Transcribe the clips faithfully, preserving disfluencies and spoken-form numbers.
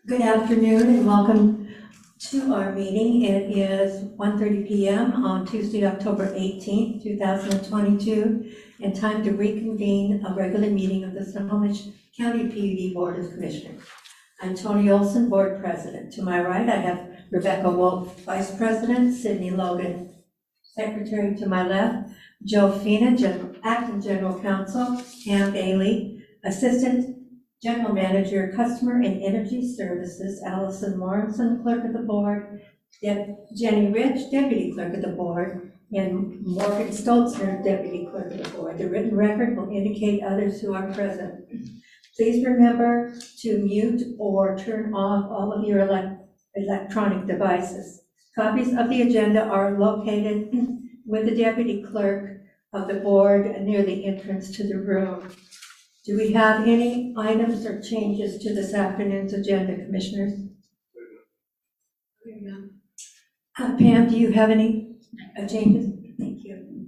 Good afternoon and welcome to our meeting. It is one thirty p m on Tuesday, October eighteenth, two thousand twenty-two, and time to reconvene a regular meeting of the Snohomish County P U D Board of Commissioners. I'm Tony Olson, Board President. To my right, I have Rebecca Wolf, Vice President, Sydney Logan, Secretary. To my left, Joe Fina, General, Acting General Counsel, Pam Bailey, Assistant General Manager, Customer and Energy Services, Allison Morrison, Clerk of the Board, De- Jenny Rich, Deputy Clerk of the Board, and Morgan Stolzner, Deputy Clerk of the Board. The written record will indicate others who are present. Please remember to mute or turn off all of your elect- electronic devices. Copies of the agenda are located with the Deputy Clerk of the Board near the entrance to the room. Do we have any items or changes to this afternoon's agenda, Commissioners? Uh, Pam, do you have any uh, changes? Thank you.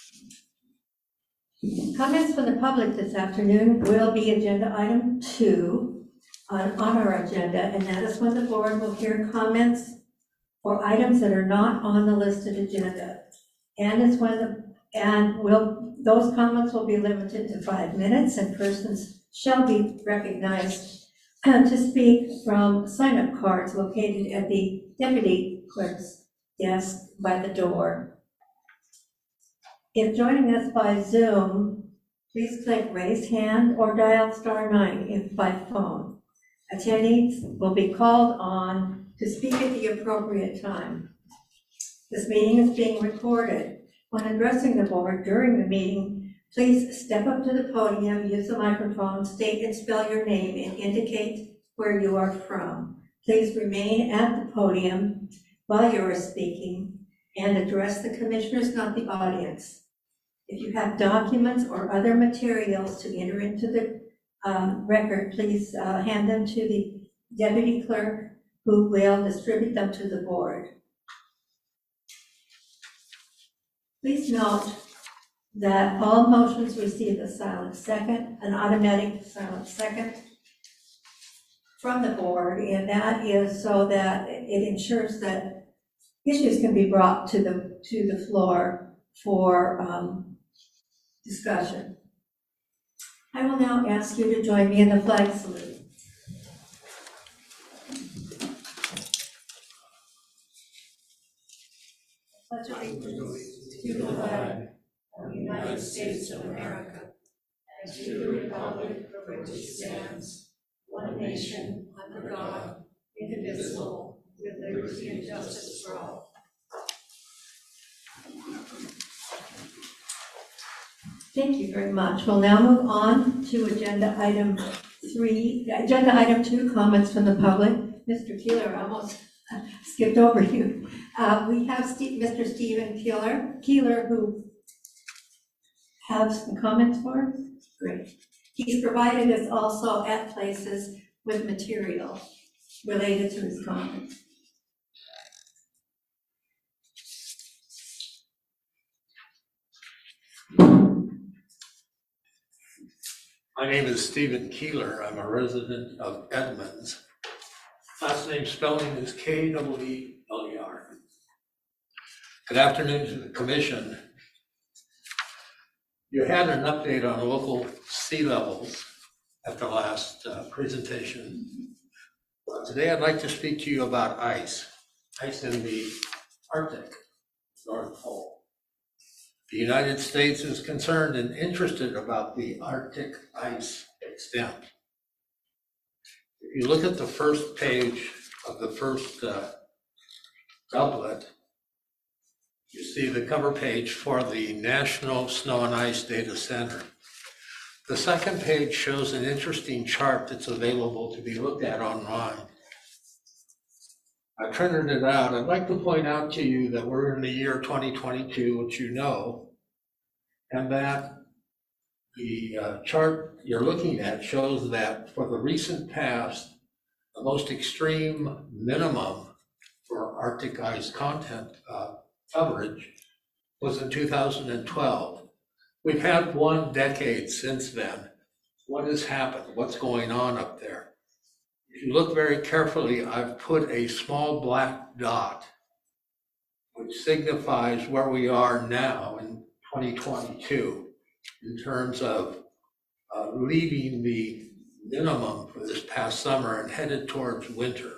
Comments from the public this afternoon will be agenda item two on, on our agenda, and that is when the board will hear comments for items that are not on the listed agenda. And it's when the, and will, those comments will be limited to five minutes, and persons shall be recognized to speak from sign-up cards located at the Deputy Clerk's desk by the door. If joining us by Zoom, please click raise hand or dial star nine if by phone. Attendees will be called on to speak at the appropriate time. This meeting is being recorded. When addressing the board during the meeting, please step up to the podium, use the microphone, state and spell your name, and indicate where you are from. Please remain at the podium while you are speaking and address the commissioners, not the audience. If you have documents or other materials to enter into the um, record, please uh, hand them to the Deputy Clerk, who will distribute them to the board. Please note that all motions receive a silent second, an automatic silent second from the board, and that is so that it ensures that issues can be brought to the to the floor for um, discussion. I will now ask you to join me in the flag salute. Pledge allegiance to the flag of the United States of America and to the republic for which it stands, one nation, under God, indivisible, with liberty and justice for all. Thank you very much. We'll now move on to agenda item three, agenda item two, comments from the public. Mister Keeler, I almost skipped over you. Uh, we have Steve, Mister Stephen Keeler, Keeler, who has some comments for us. Great. He's provided us also at places with material related to his comments. My name is Stephen Keeler. I'm a resident of Edmonds. Last name spelling is K E E L E R. Good afternoon to the commission. You had an update on local sea levels at the last uh, presentation. Uh, today I'd like to speak to you about ice, ice in the Arctic, North Pole. The United States is concerned and interested about the Arctic ice extent. If you look at the first page of the first uh, doublet, you see the cover page for the National Snow and Ice Data Center. The second page shows an interesting chart that's available to be looked at online. I printed it out. I'd like to point out to you that we're in the year twenty twenty-two, which you know, and that the uh, chart you're looking at shows that for the recent past, the most extreme minimum for Arctic ice content uh, coverage was in two thousand twelve. We've had one decade since then. What has happened? What's going on up there? if you look very carefully, I've put a small black dot, which signifies where we are now in twenty twenty-two in terms of uh, leaving the minimum for this past summer and headed towards winter.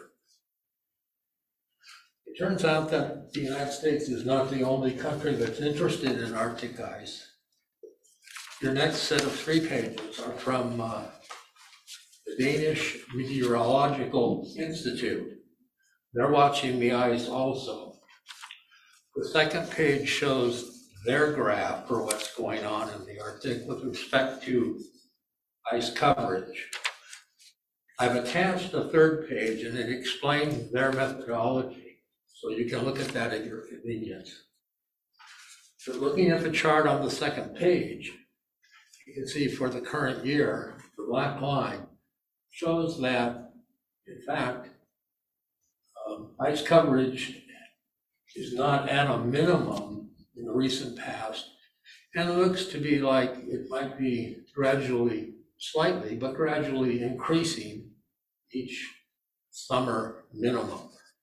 It turns out that the United States is not the only country that's interested in Arctic ice. Your next set of three pages are from uh, the Danish Meteorological Institute. They're watching the ice also. The second page shows their graph for what's going on in the Arctic with respect to ice coverage. I've attached a third page and it explains their methodology, so you can look at that at your convenience. So looking at the chart on the second page, you can see for the current year, the black line shows that, in fact, um, ice coverage is not at a minimum in the recent past, and it looks to be like it might be gradually, slightly, but gradually increasing each summer minimum.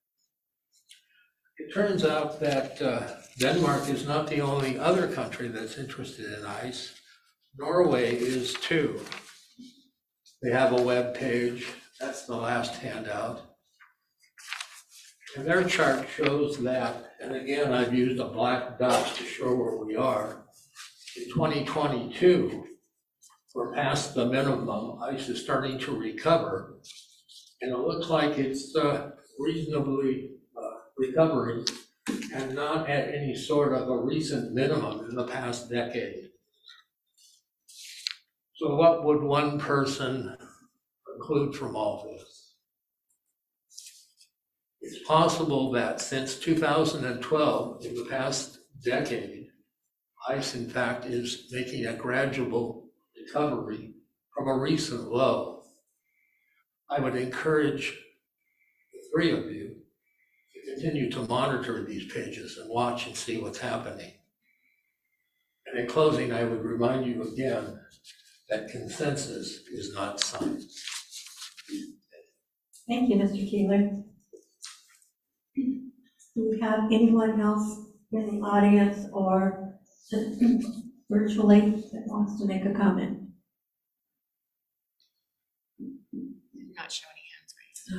It turns out that uh, Denmark is not the only other country that's interested in ice. Norway is too. They have a web page, that's the last handout. And their chart shows that, and again, I've used a black dot to show where we are. In twenty twenty-two, we're past the minimum, ice is starting to recover, and it looks like it's uh, reasonably uh, recovering and not at any sort of a recent minimum in the past decade. So what would one person conclude from all this? It's possible that since two thousand twelve, in the past decade, ice in fact is making a gradual recovery from a recent low. I would encourage the three of you to continue to monitor these pages and watch and see what's happening. And in closing, I would remind you again that consensus is not science. Thank you, Mister Keeler. Do we have anyone else in the audience or virtually that wants to make a comment? Not showing hands, right? All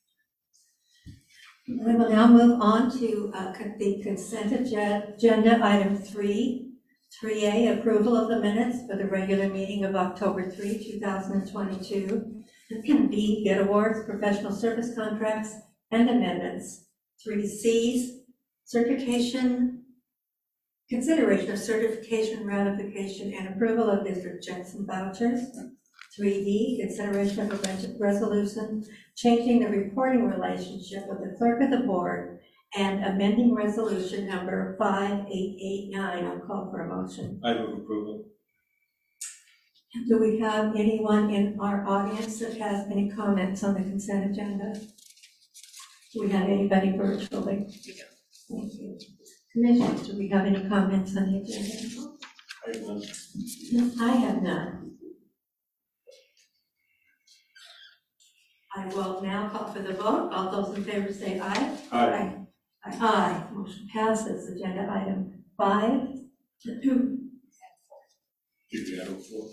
right. We will now move on to uh, con- the consent ag- agenda, item three. three A, approval of the minutes for the regular meeting of October third, two thousand twenty-two. B, bid awards, professional service contracts, and amendments. three C's, certification, consideration of certification, ratification, and approval of District Jensen vouchers. three D, consideration of a res- resolution changing the reporting relationship with the clerk of the board and amending resolution number five eight eight nine. I'll call for a motion. I move approval. Do we have anyone in our audience that has any comments on the consent agenda? Do we have anybody virtually? Thank you. Commissioners, do we have any comments on the agenda? I have none. I have none. I will now call for the vote. All those in favor say aye. Aye. Aye. Aye. Motion passes. Agenda item five. Give me item four.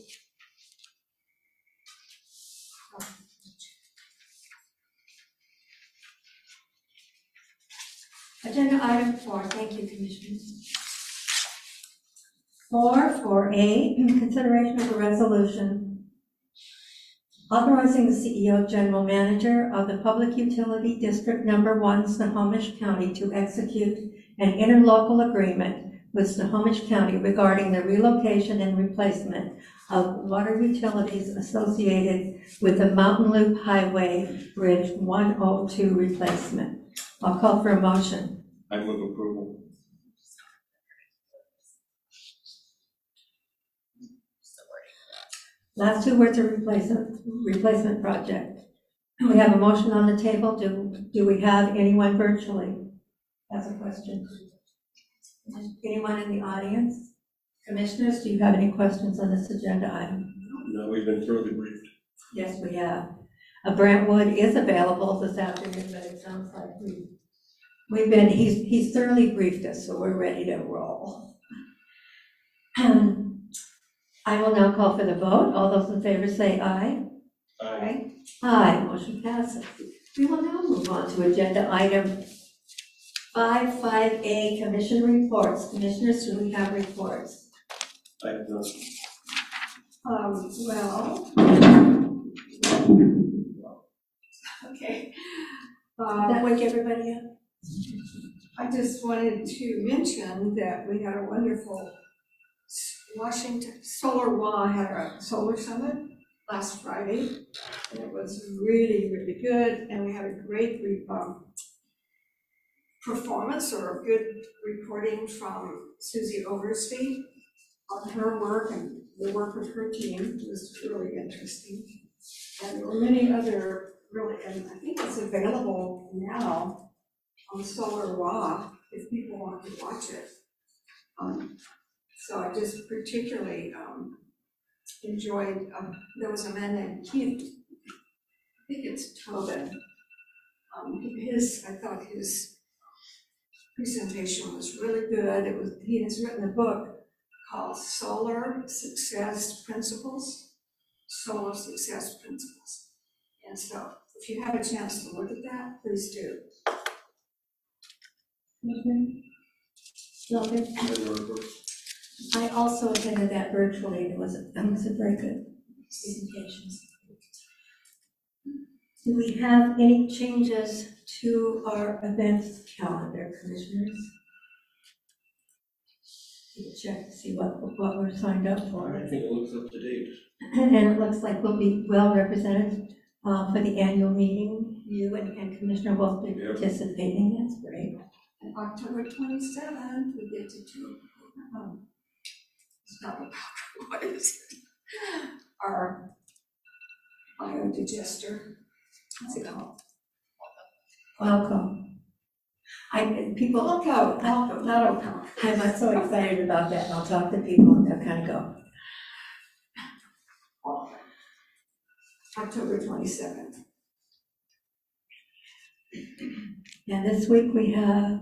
Agenda item four. Thank you, Commissioners. Four, four A, consideration of a resolution authorizing the C E O, General Manager of the Public Utility District Number One, Snohomish County, to execute an interlocal agreement with Snohomish County regarding the relocation and replacement of water utilities associated with the Mountain Loop Highway Bridge one oh two replacement. I'll call for a motion. I move approval. Last two words are replacement, replacement project. We have a motion on the table. Do, do we have anyone virtually? That's a question. Anyone in the audience? Commissioners, do you have any questions on this agenda item? No, we've been thoroughly briefed. Yes, we have. Uh, Brentwood is available this afternoon, but it sounds like we, we've been, he's, he's thoroughly briefed us, so we're ready to roll. Um, I will now call for the vote. All those in favor say aye. Aye. Aye, motion passes. We will now move on to agenda item five, five A, commission reports. Commissioners, do we have reports? I have none. Um, well. Okay. Did Um, that wake everybody up? I just wanted to mention that we had a wonderful s- Washington, Solar Wa had a solar summit last Friday. And it was really, really good, and we had a great, re- um, performance or good reporting from Susie Oversby on her work and the work of her team. It was really interesting. And there were many other really, and I think it's available now on Solar Raw if people want to watch it. Um, so I just particularly um, enjoyed, um, there was a man named Keith, I think it's Tobin. Um, his, I thought his presentation was really good. It was, he has written a book called Solar Success Principles, Solar Success Principles. And so if you have a chance to look at that, please do. Logan? I have no report. I also attended that virtually, and it was, it was a very good presentation. Do we have any changes to our events calendar, commissioners? We'll check to see what, what we're signed up for. I think it looks up to date. And it looks like we'll be well represented uh, for the annual meeting. You and and Commissioner will be Yep. participating, that's great. And October twenty-seventh, we get to do, um, it's not about, what is it? Our biodigester, what's it called? Welcome. I, people, Elko, Elko, not Elko. I'm so excited about that, and I'll talk to people and they'll kind of go, October twenty-seventh. and this week we have,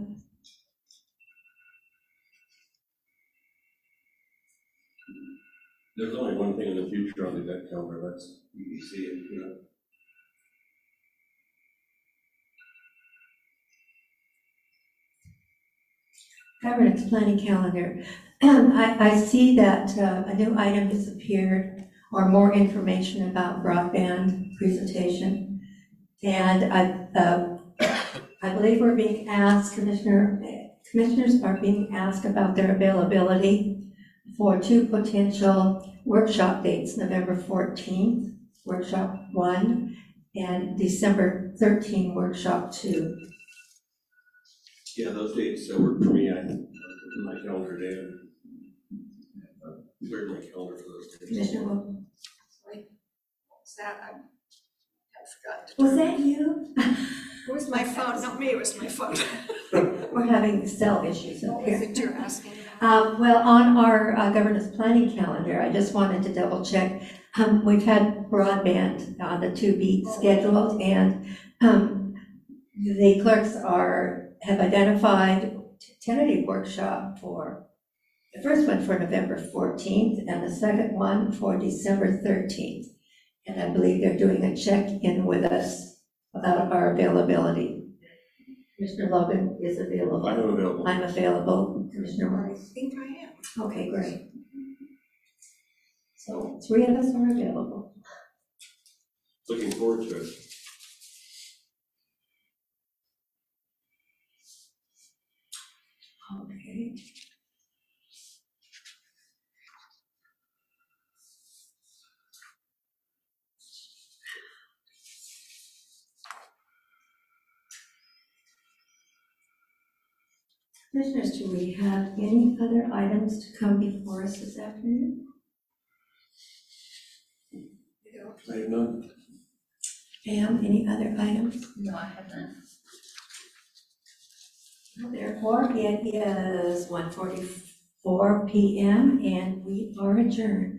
There's only one thing in the future on the event calendar, that's, you can see it, you know. governance planning calendar. I, I see that uh, a new item has appeared, or more information about broadband presentation. And I, uh, I believe we're being asked, Commissioner, commissioners are being asked about their availability for two potential workshop dates, November fourteenth, workshop one, and December thirteenth, workshop two. Yeah, those dates that work for me, I, in my calendar day, uh, cleared my calendar for those days. Commissioner Wilson? What's that? I I forgot. to Was turn- that you? It was my phone, not me, it was my phone. We're having cell issues up What was here. it you're asking about? Um, well, on our uh, governance planning calendar, I just wanted to double check. Um, we've had broadband on the to be scheduled, and um, the clerks are, have identified tentative workshop for, the first one for November fourteenth, and the second one for December thirteenth. And I believe they're doing a check-in with us about our availability. Commissioner Logan is available. I'm available. I'm available, Commissioner I Morris. think I am. Okay, great. So three of us are available. Looking forward to it. Okay. Commissioners, do we have any other items to come before us this afternoon? You know, I have none. Pam, any other items? No, I haven't. Therefore, it is one forty-four P M and we are adjourned.